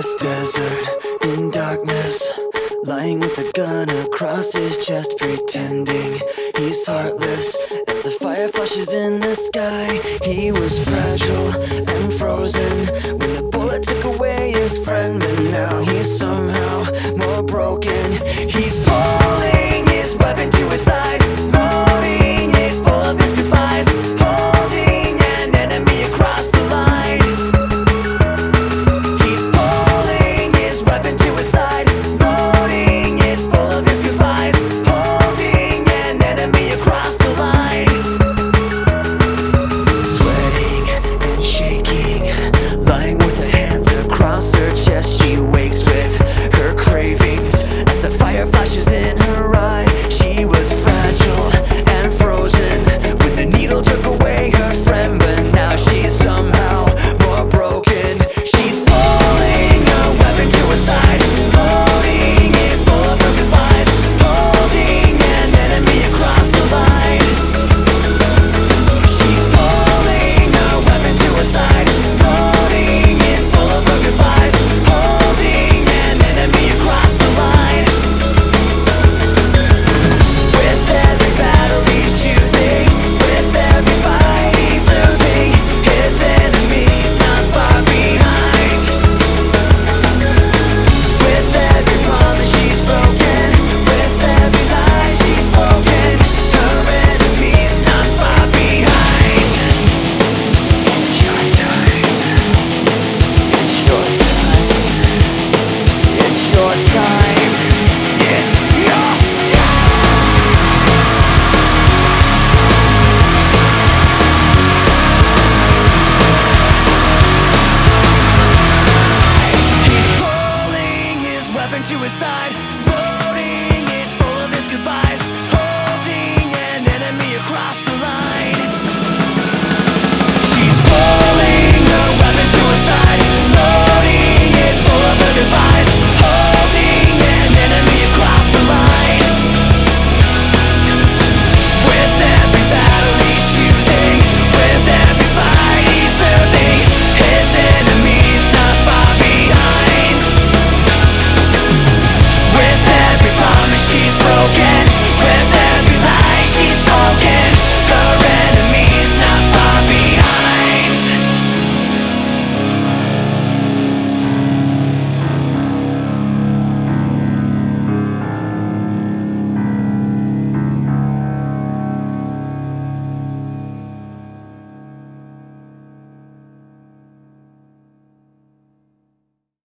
this desert in darkness, lying with a gun across his chest, pretending he's heartless as the fire flashes in the sky. He was fragile and frozen when the bullet took away his friend, but now he's somehow more broken. He's pulling